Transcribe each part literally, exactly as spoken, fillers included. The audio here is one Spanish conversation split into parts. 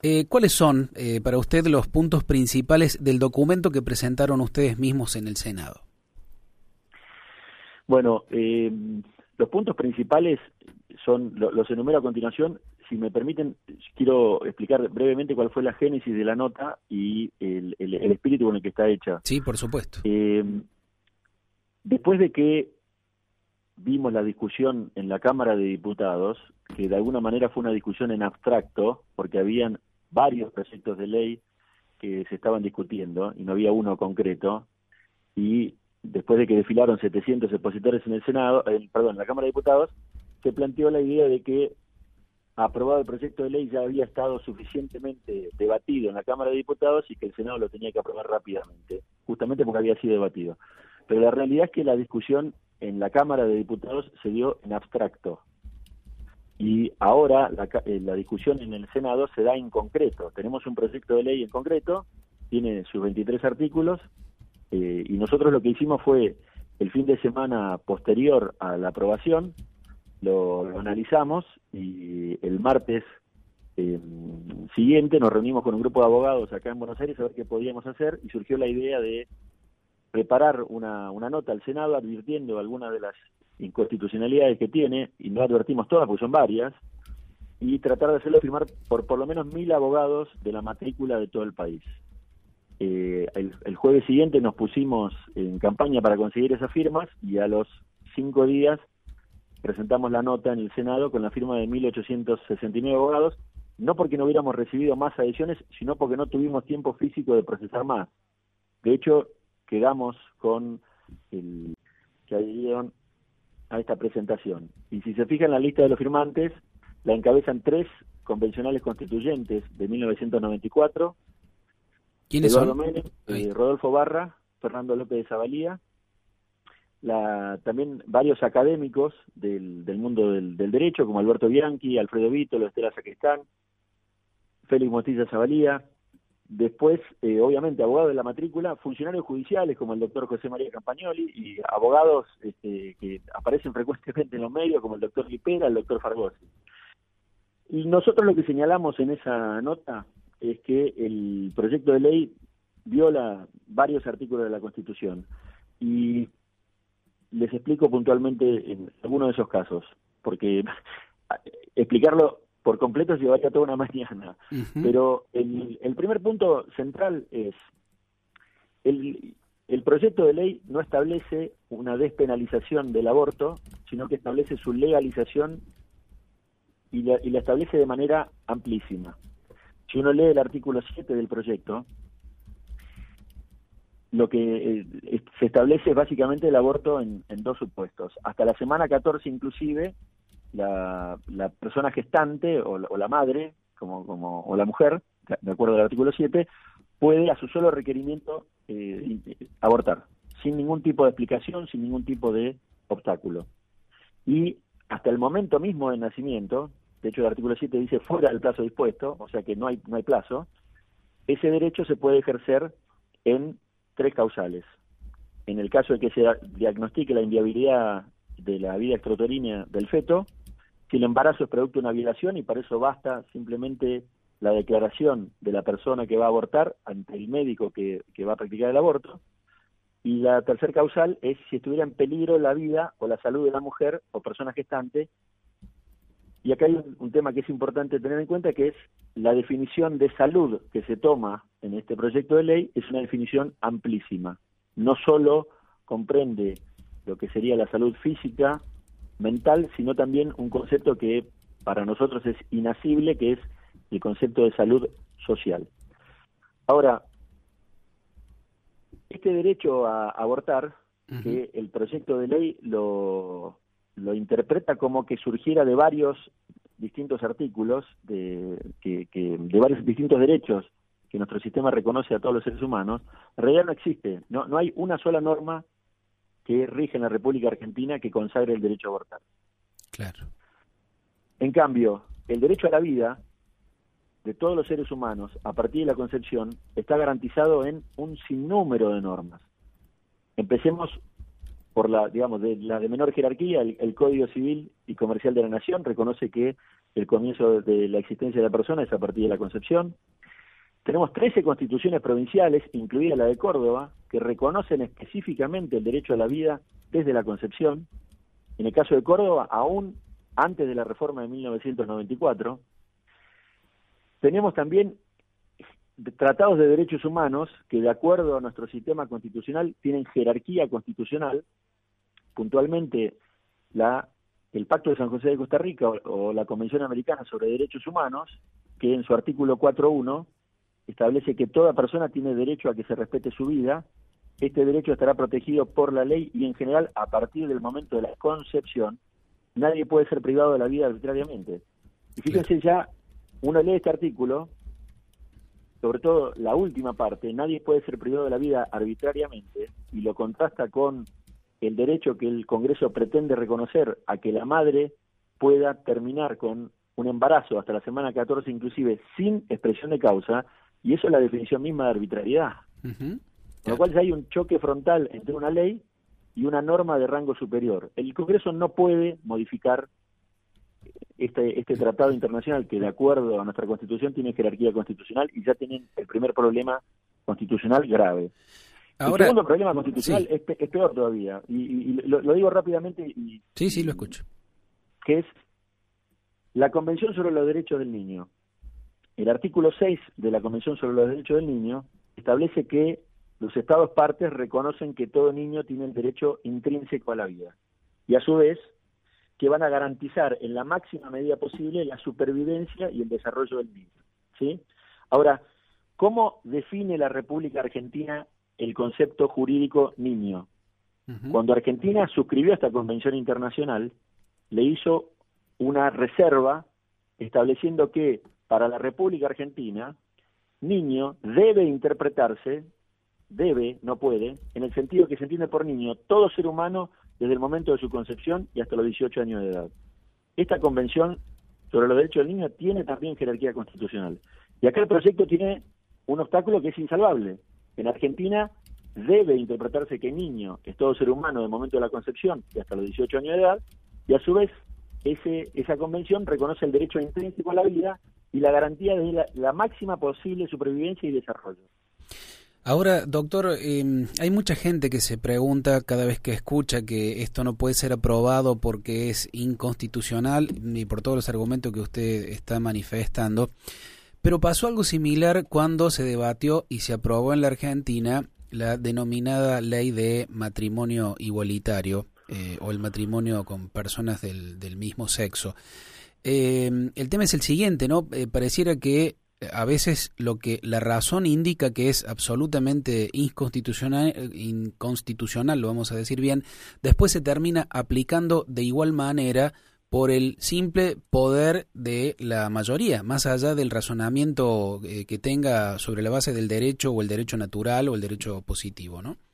Eh, ¿Cuáles son eh, para usted los puntos principales del documento que presentaron ustedes mismos en el Senado? Bueno, eh, los puntos principales son, lo, los enumero a continuación. Si me permiten, quiero explicar brevemente cuál fue la génesis de la nota y el, el, el espíritu con el que está hecha. Sí, por supuesto. Eh, después de que vimos la discusión en la Cámara de Diputados, que de alguna manera fue una discusión en abstracto, porque habían varios proyectos de ley que se estaban discutiendo y no había uno concreto, y después de que desfilaron setecientos expositores en el Senado, eh, perdón, en la Cámara de Diputados, se planteó la idea de que, aprobado el proyecto de ley, ya había estado suficientemente debatido en la Cámara de Diputados y que el Senado lo tenía que aprobar rápidamente, justamente porque había sido debatido. Pero la realidad es que la discusión en la Cámara de Diputados se dio en abstracto. Y ahora la, la discusión en el Senado se da en concreto. Tenemos un proyecto de ley en concreto, tiene sus veintitrés artículos, eh, y nosotros lo que hicimos fue, el fin de semana posterior a la aprobación, lo, lo analizamos, y el martes eh, siguiente nos reunimos con un grupo de abogados acá en Buenos Aires a ver qué podíamos hacer, y surgió la idea de preparar una, una nota al Senado advirtiendo algunas de las inconstitucionalidades que tiene, y no advertimos todas porque son varias, y tratar de hacerlo firmar por por lo menos mil abogados de la matrícula de todo el país. Eh, el, el jueves siguiente nos pusimos en campaña para conseguir esas firmas, y a los cinco días presentamos la nota en el Senado con la firma de mil ochocientos sesenta y nueve abogados, no porque no hubiéramos recibido más adhesiones, sino porque no tuvimos tiempo físico de procesar más. De hecho, quedamos con el que adhirieron a esta presentación. Y si se fijan en la lista de los firmantes, la encabezan tres convencionales constituyentes de mil novecientos noventa y cuatro. ¿Quiénes Eduardo son? Menem, eh, Rodolfo Barra, Fernando López de Zavalía, la, también varios académicos del, del mundo del, del derecho, como Alberto Bianchi, Alfredo Vítolo, Estela Sacristán, Félix Mostilla Zavalía. Después, eh, obviamente, abogados de la matrícula, funcionarios judiciales como el doctor José María Campagnoli, y abogados este, que aparecen frecuentemente en los medios como el doctor Lipera, el doctor Fargosi. Y nosotros lo que señalamos en esa nota es que el proyecto de ley viola varios artículos de la Constitución, y les explico puntualmente en algunos de esos casos, porque explicarlo por completo se llevaría toda una mañana. Uh-huh. Pero el, el primer punto central es, el, el proyecto de ley no establece una despenalización del aborto, sino que establece su legalización, y la, y la establece de manera amplísima. Si uno lee el artículo siete del proyecto, lo que eh, se establece es básicamente el aborto en, en dos supuestos. Hasta la semana catorce inclusive, La, la persona gestante o la, o la madre, como, como, o la mujer, de acuerdo al artículo siete, puede a su solo requerimiento eh, abortar, sin ningún tipo de explicación, sin ningún tipo de obstáculo. Y hasta el momento mismo del nacimiento, de hecho el artículo siete dice fuera del plazo dispuesto, o sea que no hay, no hay plazo, ese derecho se puede ejercer en tres causales. En el caso de que se diagnostique la inviabilidad de la vida extrauterina del feto, si el embarazo es producto de una violación, y para eso basta simplemente la declaración de la persona que va a abortar ante el médico que, que va a practicar el aborto. Y la tercer causal es si estuviera en peligro la vida o la salud de la mujer o persona gestante. Y acá hay un, un tema que es importante tener en cuenta, que es la definición de salud que se toma en este proyecto de ley. Es una definición amplísima. No solo comprende lo que sería la salud física, mental, sino también un concepto que para nosotros es inasible, que es el concepto de salud social. Ahora, este derecho a abortar, uh-huh, que el proyecto de ley lo, lo interpreta como que surgiera de varios distintos artículos, de, que, que, de varios distintos derechos que nuestro sistema reconoce a todos los seres humanos, en realidad no existe. No, no hay una sola norma que rige en la República Argentina que consagre el derecho a abortar. Claro. En cambio, el derecho a la vida de todos los seres humanos a partir de la concepción está garantizado en un sinnúmero de normas. Empecemos por la, digamos, de la de menor jerarquía. El, el Código Civil y Comercial de la Nación reconoce que el comienzo de la existencia de la persona es a partir de la concepción. Tenemos trece constituciones provinciales, incluida la de Córdoba, que reconocen específicamente el derecho a la vida desde la concepción. En el caso de Córdoba, aún antes de la reforma de mil novecientos noventa y cuatro. Tenemos también tratados de derechos humanos que, de acuerdo a nuestro sistema constitucional, tienen jerarquía constitucional. Puntualmente, la, el Pacto de San José de Costa Rica o, o la Convención Americana sobre Derechos Humanos, que en su artículo cuatro punto uno establece que toda persona tiene derecho a que se respete su vida. Este derecho estará protegido por la ley y, en general, a partir del momento de la concepción, nadie puede ser privado de la vida arbitrariamente. Y fíjense ya, uno lee este artículo, sobre todo la última parte, nadie puede ser privado de la vida arbitrariamente, y lo contrasta con el derecho que el Congreso pretende reconocer a que la madre pueda terminar con un embarazo hasta la semana catorce inclusive sin expresión de causa, y eso es la definición misma de arbitrariedad. Uh-huh. Con lo cual ya hay un choque frontal entre una ley y una norma de rango superior. El Congreso no puede modificar este, este tratado internacional que, de acuerdo a nuestra Constitución, tiene jerarquía constitucional, y ya tienen el primer problema constitucional grave. Ahora, el segundo problema constitucional sí. es, es peor todavía, y, y, y lo, lo digo rápidamente. Y, sí, sí, lo escucho. Que es la Convención sobre los Derechos del Niño. El artículo seis de la Convención sobre los Derechos del Niño establece que los Estados partes reconocen que todo niño tiene el derecho intrínseco a la vida, y a su vez que van a garantizar en la máxima medida posible la supervivencia y el desarrollo del niño, ¿sí? Ahora, ¿cómo define la República Argentina el concepto jurídico niño? Uh-huh. Cuando Argentina suscribió esta convención internacional, le hizo una reserva estableciendo que para la República Argentina, niño debe interpretarse, debe, no puede, en el sentido que se entiende por niño todo ser humano desde el momento de su concepción y hasta los dieciocho años de edad. Esta convención sobre los derechos del niño tiene también jerarquía constitucional. Y acá el proyecto tiene un obstáculo que es insalvable. En Argentina debe interpretarse que niño es todo ser humano desde el momento de la concepción y hasta los dieciocho años de edad, y a su vez ese, esa convención reconoce el derecho intrínseco a la vida y la garantía de la, la máxima posible supervivencia y desarrollo. Ahora, doctor, eh, hay mucha gente que se pregunta cada vez que escucha que esto no puede ser aprobado porque es inconstitucional, y por todos los argumentos que usted está manifestando, pero pasó algo similar cuando se debatió y se aprobó en la Argentina la denominada ley de matrimonio igualitario, eh, o el matrimonio con personas del, del mismo sexo. Eh, el tema es el siguiente, ¿no? Eh, pareciera que a veces lo que la razón indica que es absolutamente inconstitucional, inconstitucional, lo vamos a decir bien, después se termina aplicando de igual manera por el simple poder de la mayoría, más allá del razonamiento eh, que tenga sobre la base del derecho o el derecho natural o el derecho positivo, ¿no?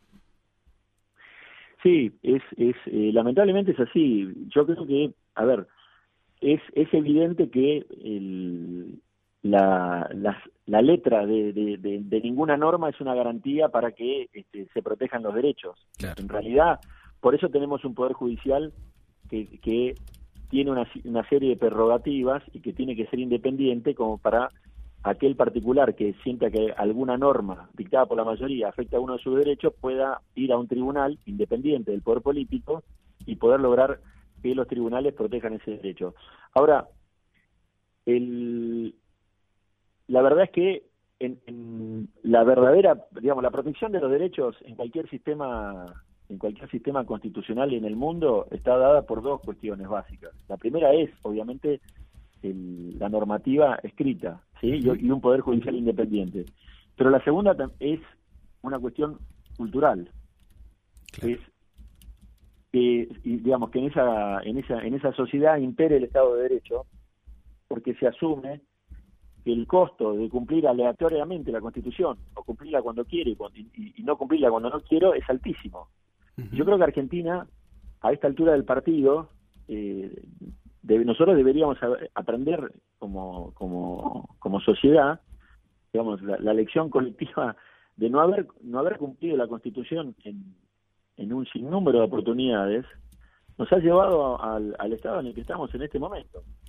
Sí, es, es eh, lamentablemente es así. Yo creo que, a ver, es, es evidente que el La, la, la letra de, de, de, de ninguna norma es una garantía para que este, se protejan los derechos. Claro. En realidad, por eso tenemos un poder judicial que, que tiene una, una serie de prerrogativas y que tiene que ser independiente, como para aquel particular que sienta que alguna norma dictada por la mayoría afecta a uno de sus derechos, pueda ir a un tribunal independiente del poder político y poder lograr que los tribunales protejan ese derecho. Ahora, el... La verdad es que en, en la verdadera, digamos, la protección de los derechos en cualquier sistema, en cualquier sistema constitucional en el mundo está dada por dos cuestiones básicas. La primera es, obviamente, el, la normativa escrita, ¿sí? y, y un poder judicial independiente. Pero la segunda es una cuestión cultural. Claro. Es que, digamos, que en esa, en esa, en esa sociedad impere el Estado de Derecho, porque se asume que el costo de cumplir aleatoriamente la Constitución, o cumplirla cuando quiere y, y no cumplirla cuando no quiero, es altísimo. Uh-huh. Yo creo que Argentina, a esta altura del partido, eh, de, nosotros deberíamos aprender como, como, como sociedad, digamos, la, la lección colectiva de no haber, no haber cumplido la Constitución en, en un sinnúmero de oportunidades, nos ha llevado al, al estado en el que estamos en este momento.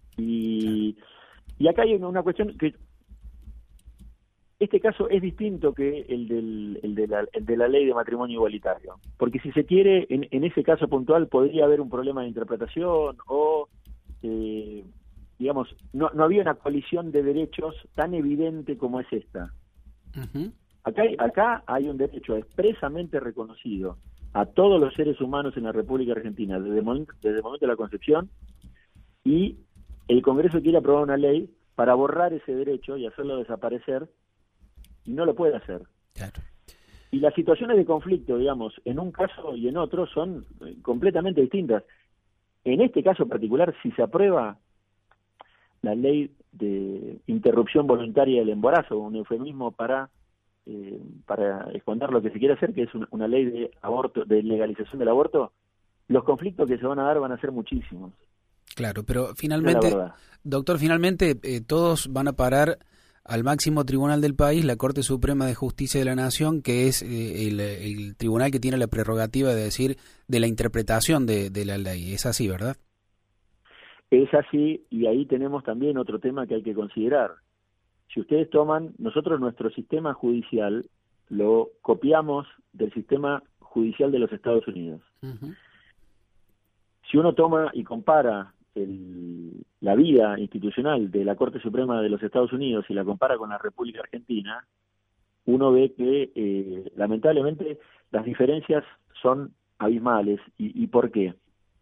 Y, y acá hay una, una cuestión que este caso es distinto que el, del, el, de la, el de la ley de matrimonio igualitario, porque si se quiere, en, en ese caso puntual podría haber un problema de interpretación o, eh, digamos, no, no había una colisión de derechos tan evidente como es esta. Uh-huh. Acá, hay, acá hay un derecho expresamente reconocido a todos los seres humanos en la República Argentina desde el momento, desde el momento de la concepción, y el Congreso quiere aprobar una ley para borrar ese derecho y hacerlo desaparecer, y no lo puede hacer. Claro. Y las situaciones de conflicto, digamos, en un caso y en otro son completamente distintas. En este caso particular, si se aprueba la ley de interrupción voluntaria del embarazo, un eufemismo para eh, para esconder lo que se quiere hacer, que es una, una ley de aborto, de legalización del aborto, los conflictos que se van a dar van a ser muchísimos. Claro, pero finalmente, doctor, finalmente eh, todos van a parar al máximo tribunal del país, la Corte Suprema de Justicia de la Nación, que es eh, el, el tribunal que tiene la prerrogativa de decir de la interpretación de, de la ley. Es así, ¿verdad? Es así, y ahí tenemos también otro tema que hay que considerar. Si ustedes toman, nosotros nuestro sistema judicial lo copiamos del sistema judicial de los Estados Unidos. Uh-huh. Si uno toma y compara el, la vida institucional de la Corte Suprema de los Estados Unidos y la compara con la República Argentina, uno ve que eh, lamentablemente las diferencias son abismales. ¿Y, y por qué?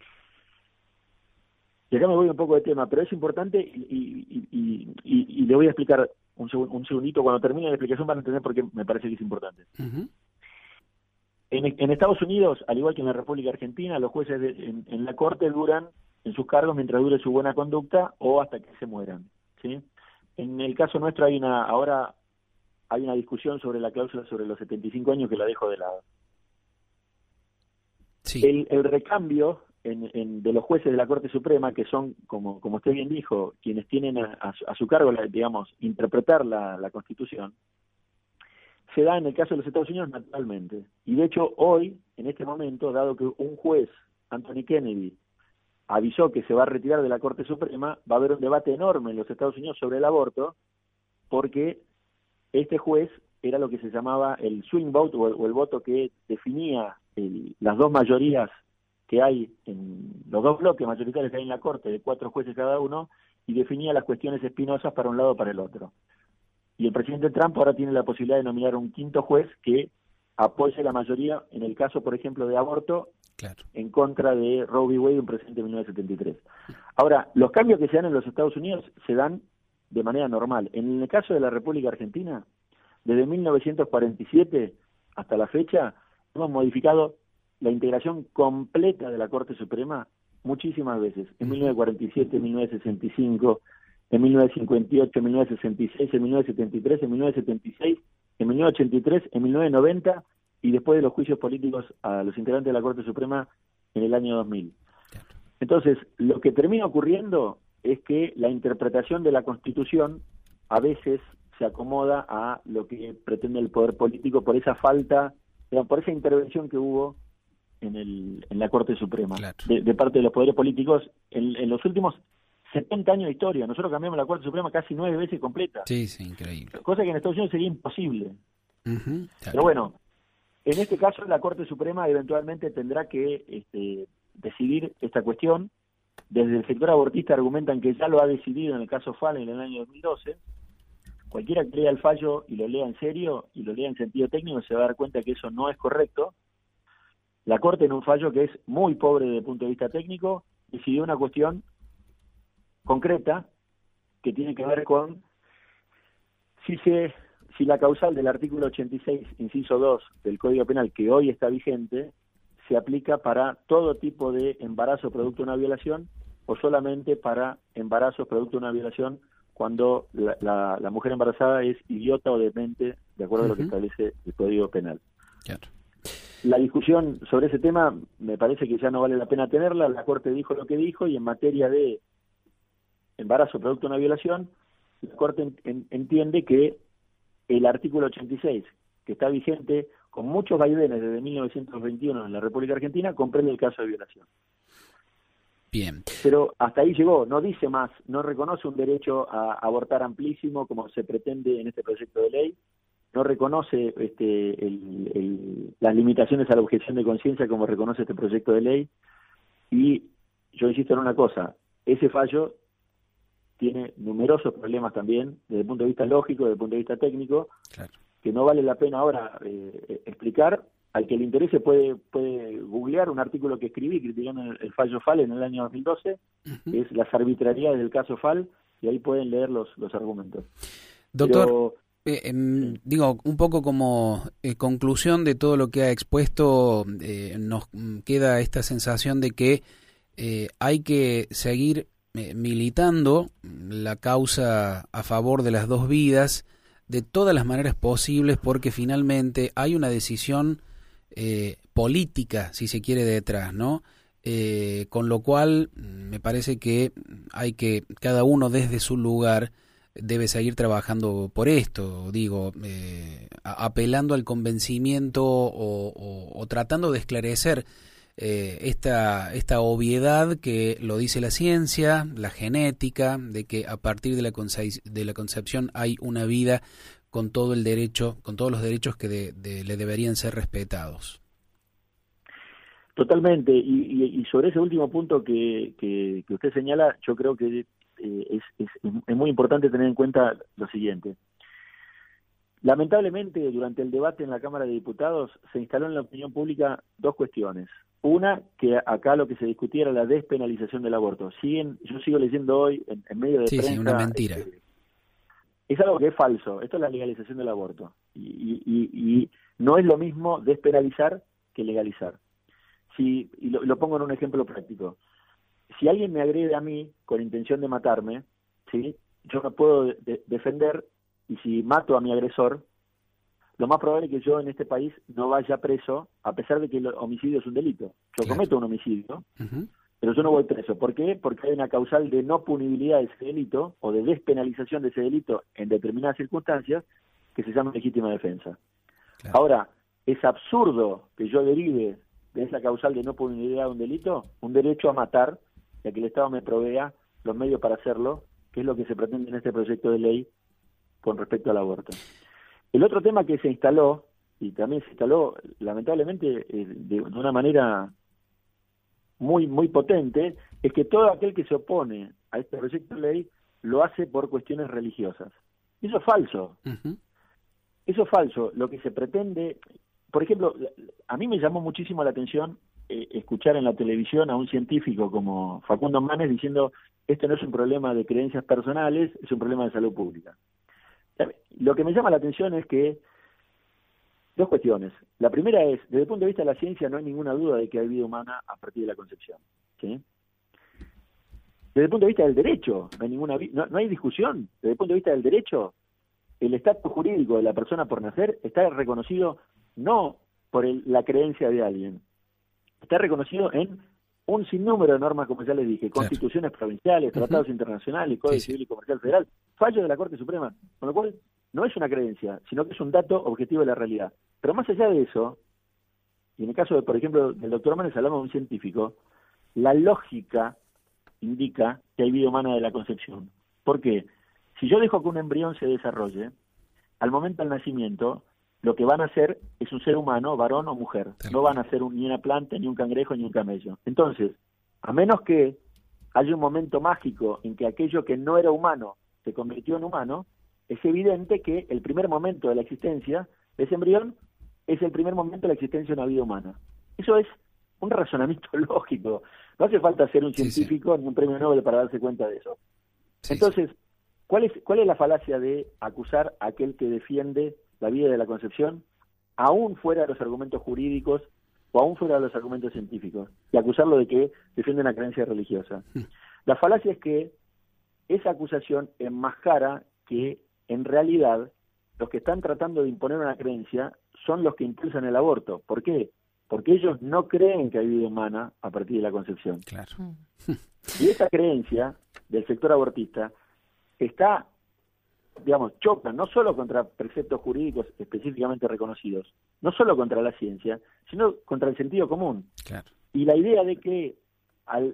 Y acá me voy un poco de tema, pero es importante y, y, y, y, y le voy a explicar un, seg- un segundito. Cuando termine la explicación van a entender por qué me parece que es importante. Uh-huh. En, en Estados Unidos, al igual que en la República Argentina, los jueces de, en, en la Corte duran en sus cargos mientras dure su buena conducta o hasta que se mueran, ¿sí? En el caso nuestro hay una ahora hay una discusión sobre la cláusula sobre los setenta y cinco años que la dejo de lado. Sí. El, el recambio en, en, de los jueces de la Corte Suprema, que son, como, como usted bien dijo, quienes tienen a, a, a su cargo, la, digamos, interpretar la, la Constitución, se da en el caso de los Estados Unidos naturalmente. Y de hecho hoy, en este momento, dado que un juez, Anthony Kennedy, avisó que se va a retirar de la Corte Suprema, va a haber un debate enorme en los Estados Unidos sobre el aborto, porque este juez era lo que se llamaba el swing vote, o el, o el voto que definía el, las dos mayorías que hay, en los dos bloques mayoritarios que hay en la Corte, de cuatro jueces cada uno, y definía las cuestiones espinosas para un lado o para el otro. Y el presidente Trump ahora tiene la posibilidad de nominar un quinto juez que apoye la mayoría en el caso, por ejemplo, de aborto, claro, en contra de Roe v. Wade, un presidente de mil novecientos setenta y tres. Ahora, los cambios que se dan en los Estados Unidos se dan de manera normal. En el caso de la República Argentina, desde mil novecientos cuarenta y siete hasta la fecha, hemos modificado la integración completa de la Corte Suprema muchísimas veces. En mil novecientos cuarenta y siete, en mil novecientos sesenta y cinco, en mil novecientos cincuenta y ocho, en mil novecientos sesenta y seis, en mil novecientos setenta y tres, en mil novecientos setenta y seis, en mil novecientos ochenta y tres, en mil novecientos noventa y después de los juicios políticos a los integrantes de la Corte Suprema en el año dos mil. Entonces, lo que termina ocurriendo es que la interpretación de la Constitución a veces se acomoda a lo que pretende el poder político por esa falta, por esa intervención que hubo en el en la Corte Suprema, claro, de, de parte de los poderes políticos en, en los últimos setenta años de historia. Nosotros cambiamos la Corte Suprema casi nueve veces completa. Sí, sí, increíble. Cosa que en Estados Unidos sería imposible. Uh-huh, claro. Pero bueno, en este caso la Corte Suprema eventualmente tendrá que este, decidir esta cuestión. Desde el sector abortista argumentan que ya lo ha decidido en el caso Fallen en el año dos mil doce. Cualquiera que lea el fallo y lo lea en serio y lo lea en sentido técnico se va a dar cuenta que eso no es correcto. La Corte, en un fallo que es muy pobre desde el punto de vista técnico, decidió una cuestión concreta que tiene que ver con si se si la causal del artículo ochenta y seis, inciso dos del Código Penal, que hoy está vigente, se aplica para todo tipo de embarazo producto de una violación o solamente para embarazos producto de una violación cuando la, la, la mujer embarazada es idiota o demente, de acuerdo uh-huh. a lo que establece el Código Penal. Claro. La discusión sobre ese tema me parece que ya no vale la pena tenerla. La Corte dijo lo que dijo y en materia de embarazo producto de una violación, la Corte en, en, entiende que el artículo ochenta y seis, que está vigente con muchos vaivenes desde mil novecientos veintiuno en la República Argentina, comprende el caso de violación. Bien. Pero hasta ahí llegó, no dice más, no reconoce un derecho a abortar amplísimo como se pretende en este proyecto de ley, no reconoce este, el, el, las limitaciones a la objeción de conciencia como reconoce este proyecto de ley, y yo insisto en una cosa, ese fallo tiene numerosos problemas también desde el punto de vista lógico, desde el punto de vista técnico, claro, que no vale la pena ahora eh, explicar. Al que le interese puede puede googlear un artículo que escribí criticando el, el fallo Fall en el año dos mil doce, uh-huh. que es las arbitrariedades del caso Fall, y ahí pueden leer los, los argumentos. Doctor, Pero, eh, eh, digo, un poco como eh, conclusión de todo lo que ha expuesto, eh, nos queda esta sensación de que eh, hay que seguir eh, militando la causa a favor de las dos vidas de todas las maneras posibles, porque finalmente hay una decisión Eh, política, si se quiere, detrás, ¿no? Eh, con lo cual me parece que hay que, cada uno desde su lugar debe seguir trabajando por esto, digo, eh, apelando al convencimiento o, o, o tratando de esclarecer eh, esta, esta obviedad que lo dice la ciencia, la genética, de que a partir de la, conce- de la concepción hay una vida con todo el derecho, con todos los derechos que de, de, le deberían ser respetados. Totalmente, y, y, y sobre ese último punto que, que, que usted señala, yo creo que eh, es, es, es muy importante tener en cuenta lo siguiente. Lamentablemente, durante el debate en la Cámara de Diputados se instaló en la opinión pública dos cuestiones. Una, que acá lo que se discutía era la despenalización del aborto. Siguen, yo sigo leyendo hoy en, en medio de sí, prensa... Sí, una mentira. Este, es algo que es falso. Esto es la legalización del aborto. Y, y, y no es lo mismo despenalizar que legalizar. Si, y lo, lo pongo en un ejemplo práctico. Si alguien me agrede a mí con intención de matarme, ¿sí?, yo me puedo de, de, defender, y si mato a mi agresor, lo más probable es que yo en este país no vaya preso, a pesar de que el homicidio es un delito. Yo claro. cometo un homicidio, uh-huh. pero yo no voy preso. ¿Por qué? Porque hay una causal de no punibilidad de ese delito, o de despenalización de ese delito en determinadas circunstancias, que se llama legítima defensa. Claro. Ahora, es absurdo que yo derive de esa causal de no punibilidad de un delito un derecho a matar, y a que el Estado me provea los medios para hacerlo, que es lo que se pretende en este proyecto de ley con respecto al aborto. El otro tema que se instaló, y también se instaló lamentablemente eh, de, de una manera muy muy potente, es que todo aquel que se opone a este proyecto de ley lo hace por cuestiones religiosas. Eso es falso. Uh-huh. Eso es falso. Lo que se pretende, por ejemplo, a mí me llamó muchísimo la atención eh, escuchar en la televisión a un científico como Facundo Manes diciendo: esto no es un problema de creencias personales, es un problema de salud pública. Lo que me llama la atención es que dos cuestiones. La primera es, desde el punto de vista de la ciencia no hay ninguna duda de que hay vida humana a partir de la concepción, ¿sí? Desde el punto de vista del derecho, no hay ninguna no, no hay discusión. Desde el punto de vista del derecho, el estatus jurídico de la persona por nacer está reconocido no por el, la creencia de alguien, está reconocido en un sinnúmero de normas, como ya les dije, constituciones claro. provinciales, tratados uh-huh. internacionales, Código sí, Civil sí. y Comercial Federal, fallo de la Corte Suprema, con lo cual no es una creencia, sino que es un dato objetivo de la realidad. Pero más allá de eso, y en el caso, de, por ejemplo, del doctor Manes, hablamos de un científico, la lógica indica que hay vida humana de la concepción. ¿Por qué? Si yo dejo que un embrión se desarrolle, al momento del nacimiento, lo que van a hacer es un ser humano, varón o mujer. No van a ser un, ni una planta, ni un cangrejo, ni un camello. Entonces, a menos que haya un momento mágico en que aquello que no era humano se convirtió en humano, es evidente que el primer momento de la existencia de ese embrión es el primer momento de la existencia de una vida humana. Eso es un razonamiento lógico. No hace falta ser un científico sí, sí. ni un premio Nobel para darse cuenta de eso. Sí, Entonces, sí. ¿cuál es, cuál es la falacia de acusar a aquel que defiende la vida de la concepción, aún fuera de los argumentos jurídicos o aún fuera de los argumentos científicos, y acusarlo de que defiende una creencia religiosa? La falacia es que esa acusación enmascara que en realidad los que están tratando de imponer una creencia son los que impulsan el aborto. ¿Por qué? Porque ellos no creen que hay vida humana a partir de la concepción. Claro. Y esa creencia del sector abortista está, digamos, choca no solo contra preceptos jurídicos específicamente reconocidos, no solo contra la ciencia, sino contra el sentido común. Claro. Y la idea de que al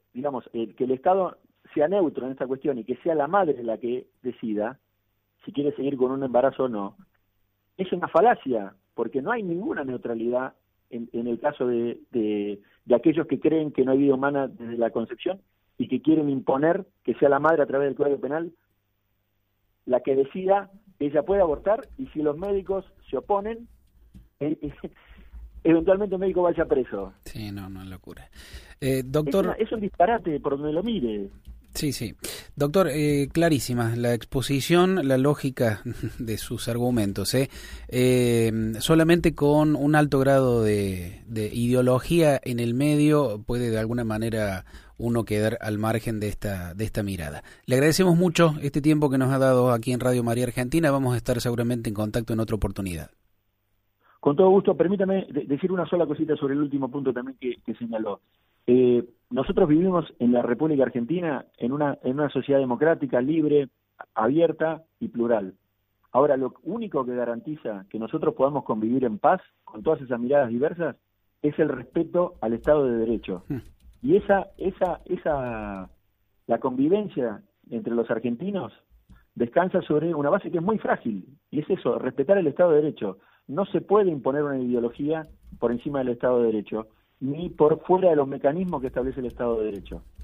digamos, el, que el Estado sea neutro en esta cuestión y que sea la madre la que decida si quiere seguir con un embarazo o no, es una falacia, porque no hay ninguna neutralidad en, en el caso de, de, de aquellos que creen que no hay vida humana desde la concepción y que quieren imponer que sea la madre a través del Código Penal la que decida que ella puede abortar, y si los médicos se oponen, eventualmente el médico vaya preso. Sí, no, no es locura. Eh, doctor... Es, una, es un disparate por donde lo mire. Sí, sí. Doctor, eh, clarísima la exposición, la lógica de sus argumentos. ¿eh? Eh, solamente con un alto grado de, de ideología en el medio puede de alguna manera uno quedar al margen de esta, de esta mirada. Le agradecemos mucho este tiempo que nos ha dado aquí en Radio María Argentina. Vamos a estar seguramente en contacto en otra oportunidad. Con todo gusto. Permítame de- decir una sola cosita sobre el último punto también que, que señaló. Eh, nosotros vivimos en la República Argentina en una, en una sociedad democrática, libre, abierta y plural. Ahora, lo único que garantiza que nosotros podamos convivir en paz con todas esas miradas diversas es el respeto al Estado de Derecho. Hmm. Y esa, esa, esa, la convivencia entre los argentinos descansa sobre una base que es muy frágil, y es eso, respetar el Estado de Derecho. No se puede imponer una ideología por encima del Estado de Derecho, ni por fuera de los mecanismos que establece el Estado de Derecho.